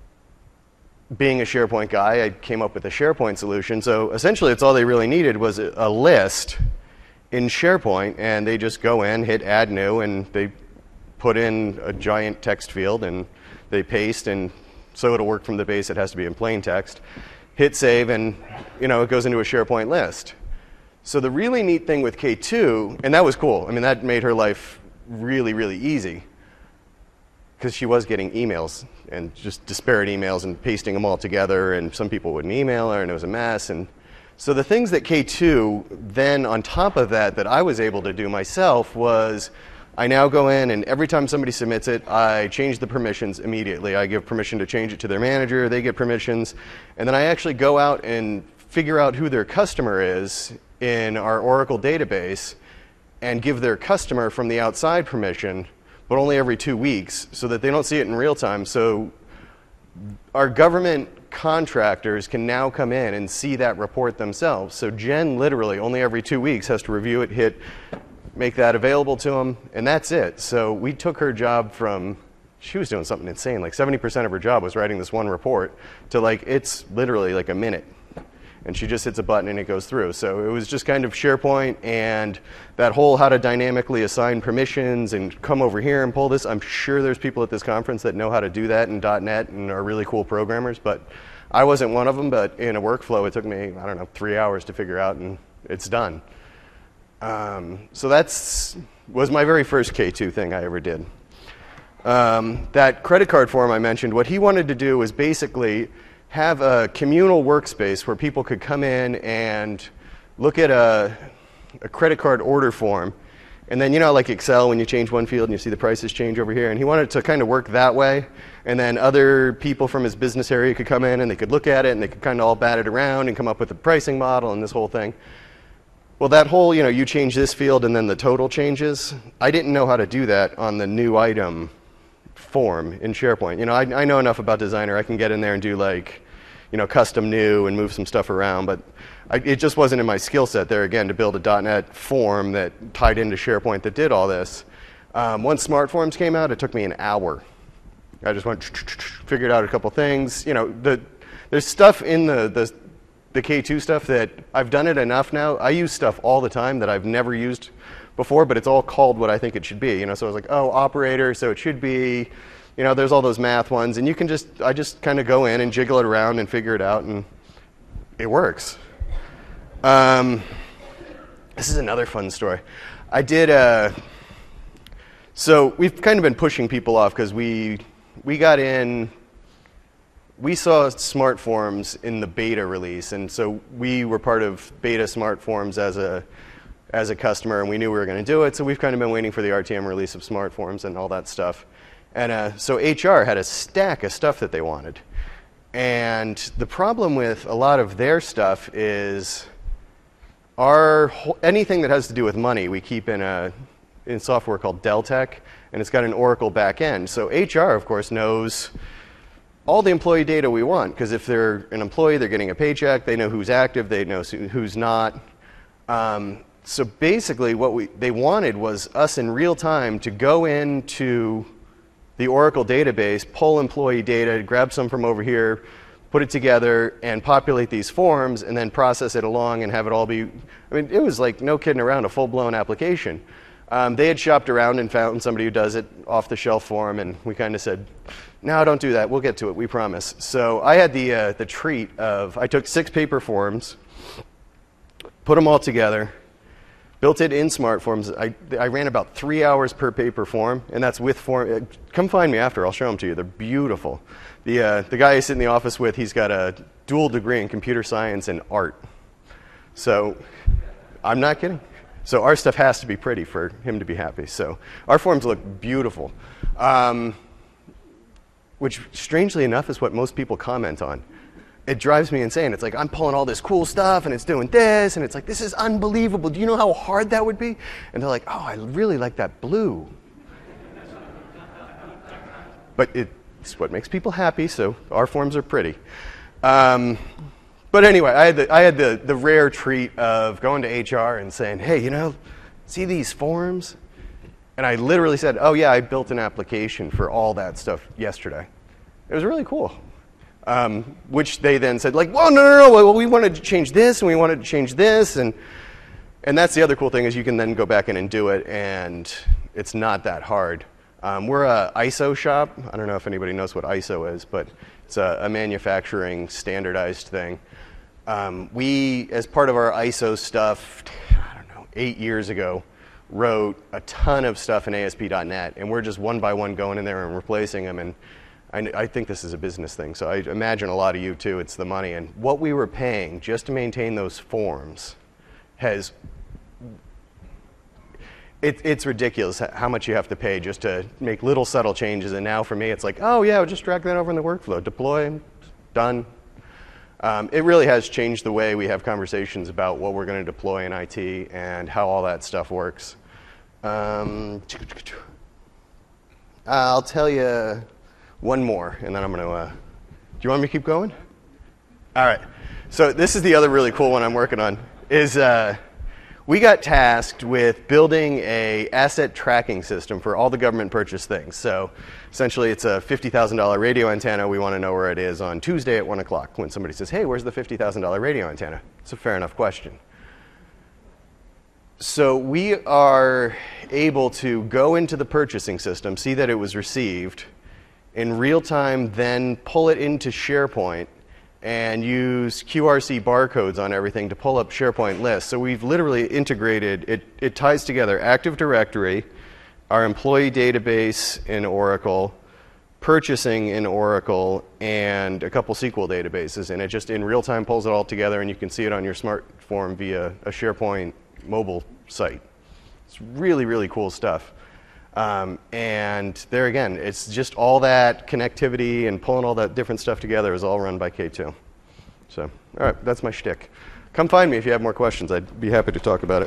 being a SharePoint guy, I came up with a SharePoint solution. So, essentially, it's all they really needed was a list in SharePoint, and they just go in, hit Add New, and they put in a giant text field, and they paste, and so it'll work from the base. It has to be in plain text. Hit save, and it goes into a SharePoint list. So the really neat thing with K2, and that was cool. I mean, that made her life really, really easy, because she was getting emails and just disparate emails and pasting them all together, and some people wouldn't email her, and it was a mess. And so the things that K2 then, on top of that I was able to do myself was I now go in, and every time somebody submits it, I change the permissions immediately. I give permission to change it to their manager, they get permissions, and then I actually go out and figure out who their customer is in our Oracle database and give their customer from the outside permission, but only every 2 weeks, so that they don't see it in real time. So our government contractors can now come in and see that report themselves. So Jen literally only every 2 weeks has to review it, make that available to them, and that's it. So we took her job from, she was doing something insane, like 70% of her job was writing this one report, to it's literally like a minute. And she just hits a button and it goes through. So it was just kind of SharePoint and that whole how to dynamically assign permissions and come over here and pull this. I'm sure there's people at this conference that know how to do that in .NET and are really cool programmers, but I wasn't one of them. But in a workflow, it took me, 3 hours to figure out, and it's done. So that's was my very first K2 thing I ever did. That credit card form I mentioned, what he wanted to do was basically have a communal workspace where people could come in and look at a credit card order form. And then, you know, like Excel, when you change one field and you see the prices change over here, and he wanted it to kind of work that way. And then other people from his business area could come in and they could look at it and they could kind of all bat it around and come up with a pricing model and this whole thing. Well, that whole, you know, you change this field and then the total changes, I didn't know how to do that on the new item form in SharePoint. You know, I know enough about Designer. I can get in there and do like, you know, custom new and move some stuff around, but it just wasn't in my skill set there, again, to build a .NET form that tied into SharePoint that did all this. Once Smart Forms came out, it took me an hour. I just went, figured out a couple things. You know, there's stuff in the K2 stuff that I've done it enough now. I use stuff all the time that I've never used before, but it's all called what I think it should be. You know, so I was like, oh, operator, so it should be, you know, there's all those math ones, and you can I just kind of go in and jiggle it around and figure it out, and it works. This is another fun story. I did, so we've kind of been pushing people off because we got in, we saw Smart Forms in the beta release, and so we were part of beta Smart Forms as a customer, and we knew we were going to do it, so we've kind of been waiting for the RTM release of Smart Forms and all that stuff. And so HR had a stack of stuff that they wanted. And the problem with a lot of their stuff is anything that has to do with money we keep in software called Deltek, and it's got an Oracle back end. So HR, of course, knows all the employee data we want, because if they're an employee, they're getting a paycheck, they know who's active, they know who's not. So basically what they wanted was us in real time to go into the Oracle database, pull employee data, grab some from over here, put it together, and populate these forms, and then process it along and have it all be, I mean, it was like, no kidding around, a full-blown application. They had shopped around and found somebody who does it off-the-shelf for them, and we kind of said, no, don't do that. We'll get to it. We promise. So I had the treat of, I took 6 paper forms, put them all together, built it in Smart Forms. I ran about 3 hours per paper form, and that's with form. Come find me after. I'll show them to you. They're beautiful. The guy I sit in the office with, he's got a dual degree in computer science and art. So I'm not kidding. So our stuff has to be pretty for him to be happy. So our forms look beautiful, which strangely enough is what most people comment on. It drives me insane. It's like, I'm pulling all this cool stuff, and it's doing this, and it's like, this is unbelievable. Do you know how hard that would be? And they're like, oh, I really like that blue. But it's what makes people happy, so our forms are pretty. But anyway, I had the rare treat of going to HR and saying, hey, you know, see these forms? And I literally said, oh, yeah, I built an application for all that stuff yesterday. It was really cool. Which they then said, like, well, no, well, we wanted to change this, and we wanted to change this, and that's the other cool thing is you can then go back in and do it, and it's not that hard. We're a ISO shop. I don't know if anybody knows what ISO is, but it's a manufacturing standardized thing. We, as part of our ISO stuff, I don't know, 8 years ago, wrote a ton of stuff in ASP.NET, and we're just one by one going in there and replacing them, and I think this is a business thing, so I imagine a lot of you too, it's the money. And what we were paying just to maintain those forms it's ridiculous how much you have to pay just to make little subtle changes. And now for me, it's like, oh yeah, just drag that over in the workflow, deploy, done. It really has changed the way we have conversations about what we're going to deploy in IT and how all that stuff works. I'll tell you one more, and then I'm going to, do you want me to keep going? All right. So this is the other really cool one I'm working on, is we got tasked with building a asset tracking system for all the government purchase things. So essentially it's a $50,000 radio antenna. We want to know where it is on Tuesday at 1 o'clock when somebody says, hey, where's the $50,000 radio antenna? It's a fair enough question. So we are able to go into the purchasing system, see that it was received, in real time then pull it into SharePoint, and use QRC barcodes on everything to pull up SharePoint lists. So we've literally integrated, it ties together Active Directory, our employee database in Oracle, purchasing in Oracle, and a couple SQL databases, and it just in real time pulls it all together, and you can see it on your smartphone via a SharePoint mobile site. It's really, really cool stuff. And there again, it's just all that connectivity and pulling all that different stuff together is all run by K2. So, all right, that's my shtick. Come find me if you have more questions. I'd be happy to talk about it.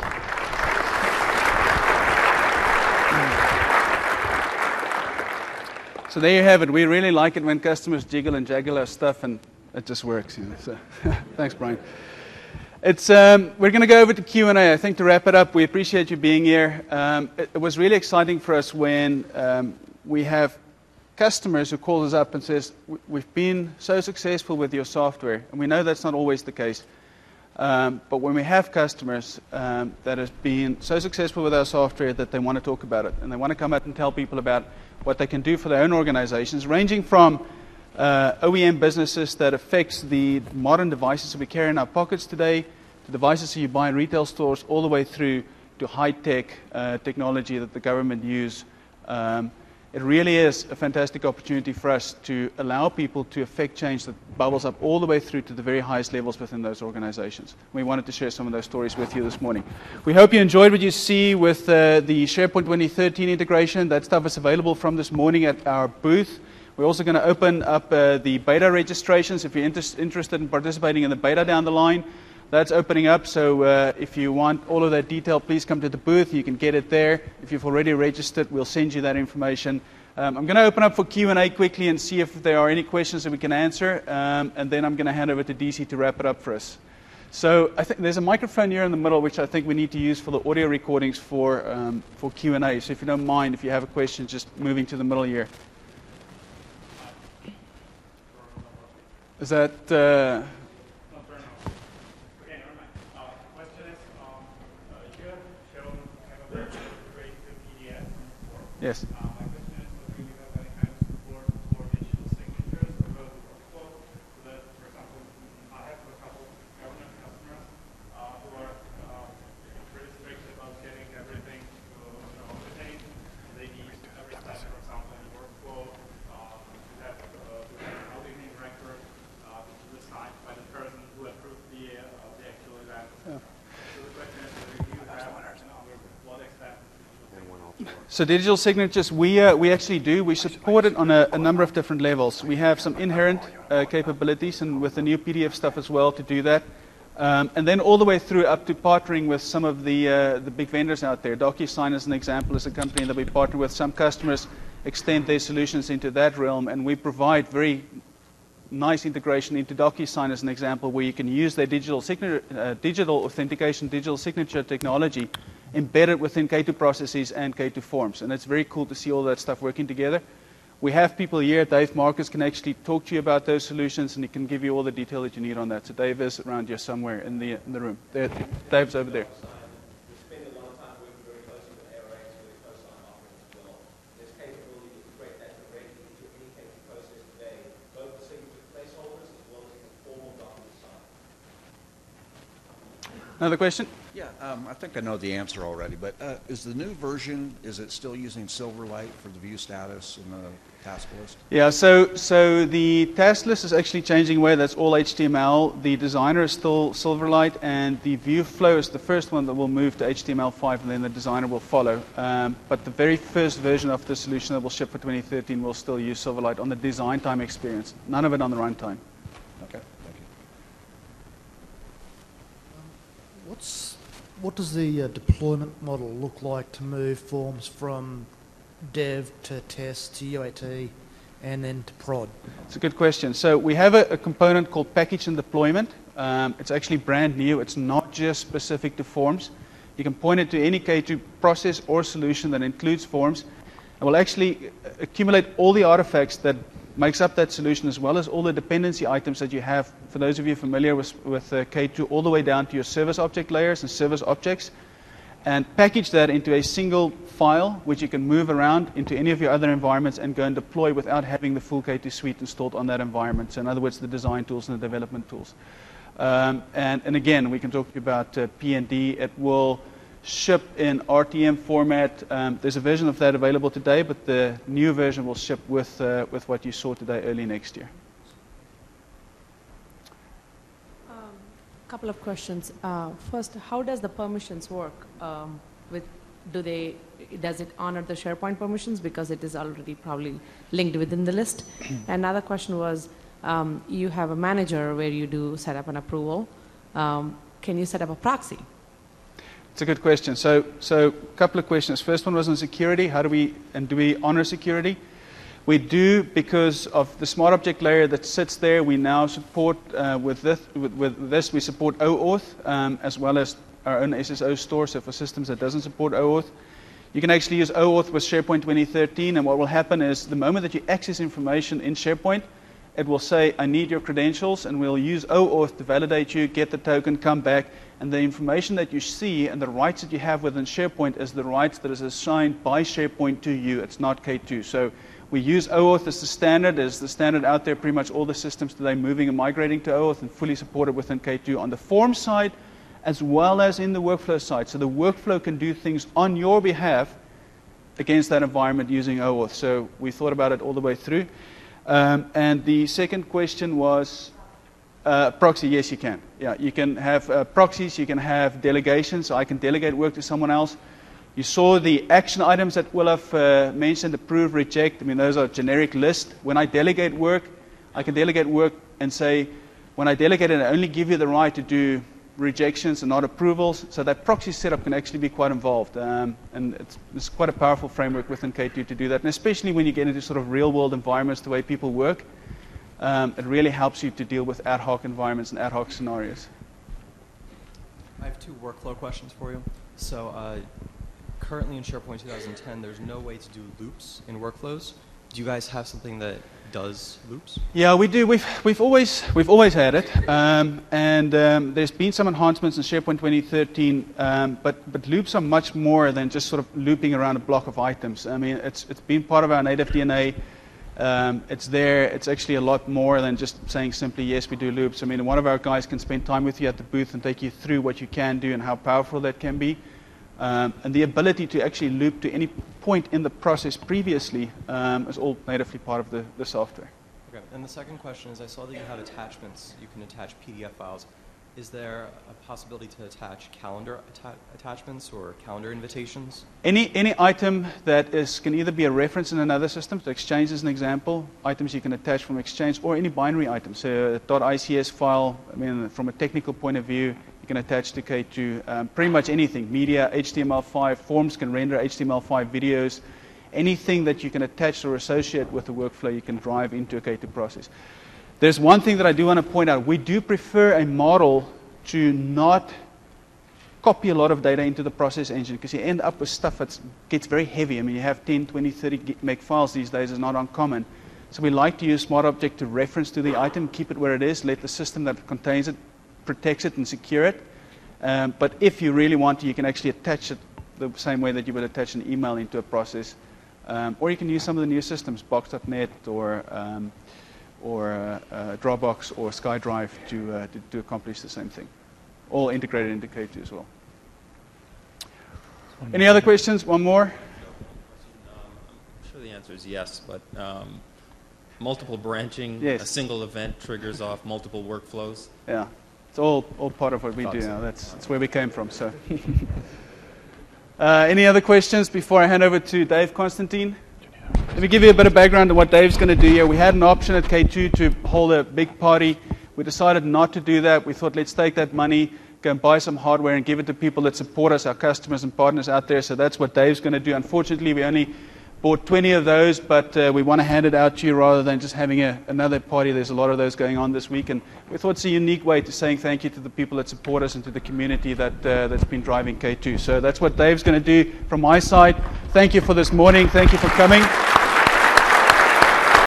So there you have it. We really like it when customers jiggle and jaggle our stuff, and it just works. So, thanks, Brian. We're going to go over to Q&A. I think to wrap it up, we appreciate you being here. It was really exciting for us when we have customers who call us up and says, we've been so successful with your software, and we know that's not always the case. But when we have customers that have been so successful with our software that they want to talk about it, and they want to come out and tell people about what they can do for their own organizations, ranging from OEM businesses that affects the modern devices that we carry in our pockets today, to devices that you buy in retail stores, all the way through to high-tech technology that the government use. It really is a fantastic opportunity for us to allow people to affect change that bubbles up all the way through to the very highest levels within those organizations. We wanted to share some of those stories with you this morning. We hope you enjoyed what you see with the SharePoint 2013 integration. That stuff is available from this morning at our booth. We're also going to open up the beta registrations. If you're interested in participating in the beta down the line, that's opening up. So if you want all of that detail, please come to the booth. You can get it there. If you've already registered, we'll send you that information. I'm going to open up for Q&A quickly and see if there are any questions that we can answer. And then I'm going to hand over to DC to wrap it up for us. So I think there's a microphone here in the middle, which I think we need to use for the audio recordings for Q&A. So if you don't mind, if you have a question, just moving to the middle here. Is that... Yes. My question is whether you have any kind of support for digital signatures or the workflow so that, for example, I have a couple of government customers who are pretty strict about getting everything on the page. They need every step, for example, in the workflow to have the auditing record to be signed by the person who approved the actual event. Yeah. So the question is whether you have what extent. So digital signatures, we actually do. We support it on a number of different levels. We have some inherent capabilities, and with the new PDF stuff as well to do that. And then all the way through up to partnering with some of the big vendors out there. DocuSign, as an example, is a company that we partner with. Some customers extend their solutions into that realm, and we provide very nice integration into DocuSign, as an example, where you can use their digital authentication, digital signature technology embedded within K2 processes and K2 forms. And it's very cool to see all that stuff working together. We have people here. Dave Marcus can actually talk to you about those solutions, and he can give you all the detail that you need on that. So Dave is around here somewhere in the room. There, Dave's over there. Another question? Yeah, I think I know the answer already, but is the new version, is it still using Silverlight for the view status and the task list? Yeah, so the task list is actually changing away. That's all HTML. The designer is still Silverlight, and the view flow is the first one that will move to HTML5, and then the designer will follow. But the very first version of the solution that will ship for 2013 will still use Silverlight on the design time experience. None of it on the runtime. Okay, thank you. What does the deployment model look like to move forms from dev to test to UAT and then to prod? It's a good question. So we have a component called package and deployment. It's actually brand new. It's not just specific to forms. You can point it to any K2 process or solution that includes forms, and will actually accumulate all the artifacts that makes up that solution, as well as all the dependency items that you have. For those of you familiar with K2, all the way down to your service object layers and service objects. and package that into a single file, which you can move around into any of your other environments and go and deploy without having the full K2 suite installed on that environment. So in other words, the design tools and the development tools. And again, we can talk to you about P&D. It will ship in RTM format. There's a version of that available today, but the new version will ship with what you saw today early next year. Couple of questions. First, how does the permissions work? Does it honor the SharePoint permissions because it is already probably linked within the list? Another question was, you have a manager where you do set up an approval. Can you set up a proxy? It's a good question. So a couple of questions. First one was on security. How do we honor security? We do, because of the smart object layer that sits there. We now support with this we support OAuth as well as our own SSO store. So for systems that doesn't support OAuth, you can actually use OAuth with SharePoint 2013. And what will happen is the moment that you access information in SharePoint, it will say, I need your credentials, and we'll use OAuth to validate you, get the token, come back, and the information that you see and the rights that you have within SharePoint is the rights that is assigned by SharePoint to you. It's not K2. So we use OAuth as the standard. It's the standard out there. Pretty much all the systems today moving and migrating to OAuth and fully supported within K2 on the form side as well as in the workflow side. So the workflow can do things on your behalf against that environment using OAuth. So we thought about it all the way through. And the second question was proxy. Yes, you can. Yeah, you can have proxies. You can have delegations. So I can delegate work to someone else. You saw the action items that Willem mentioned, approve, reject. I mean, those are generic lists. When I delegate work, I can delegate work and say, when I delegate it, I only give you the right to do rejections and not approvals. So that proxy setup can actually be quite involved. And it's quite a powerful framework within K2 to do that. And especially when you get into sort of real-world environments, the way people work, it really helps you to deal with ad hoc environments and ad hoc scenarios. I have two workflow questions for you. So currently in SharePoint 2010, there's no way to do loops in workflows. Do you guys have something that does loops? Yeah, we do. We've always had it, and there's been some enhancements in SharePoint 2013. But loops are much more than just sort of looping around a block of items. I mean, it's been part of our native DNA. It's there. It's actually a lot more than just saying simply yes, we do loops. I mean, one of our guys can spend time with you at the booth and take you through what you can do and how powerful that can be. And the ability to actually loop to any point in the process previously is all natively part of the software. Okay. And the second question is, I saw that you have attachments. You can attach PDF files. Is there a possibility to attach calendar attachments or calendar invitations? Any item that can either be a reference in another system, so Exchange is an example, items you can attach from Exchange, or any binary item. So a .ics file, I mean, from a technical point of view, you can attach to K2 pretty much anything. Media, HTML5, forms can render HTML5 videos. Anything that you can attach or associate with the workflow, you can drive into a K2 process. There's one thing that I do want to point out. We do prefer a model to not copy a lot of data into the process engine, because you end up with stuff that gets very heavy. I mean, you have 10, 20, 30 meg files these days. Is not uncommon. So we like to use Smart Object to reference to the item, keep it where it is, let the system that contains it protects it and secure it. But if you really want to, you can actually attach it the same way that you would attach an email into a process. Or you can use some of the new systems, Box.net or Dropbox or SkyDrive to accomplish the same thing. All integrated into K2 as well. Any other questions? One more? I'm sure the answer is yes, but multiple branching, yes. A single event triggers off multiple workflows. Yeah, it's all part of what we do now. That's where we came from. So, any other questions before I hand over to Dave Constantine? Let me give you a bit of background on what Dave's going to do here. We had an option at K2 to hold a big party. We decided not to do that. We thought, let's take that money, go and buy some hardware and give it to people that support us, our customers and partners out there. So that's what Dave's going to do. Unfortunately, we only bought 20 of those, but we want to hand it out to you rather than just having another party. There's a lot of those going on this week, and we thought it's a unique way to saying thank you to the people that support us and to the community that's been driving K2. So that's what Dave's going to do from my side. Thank you for this morning. Thank you for coming.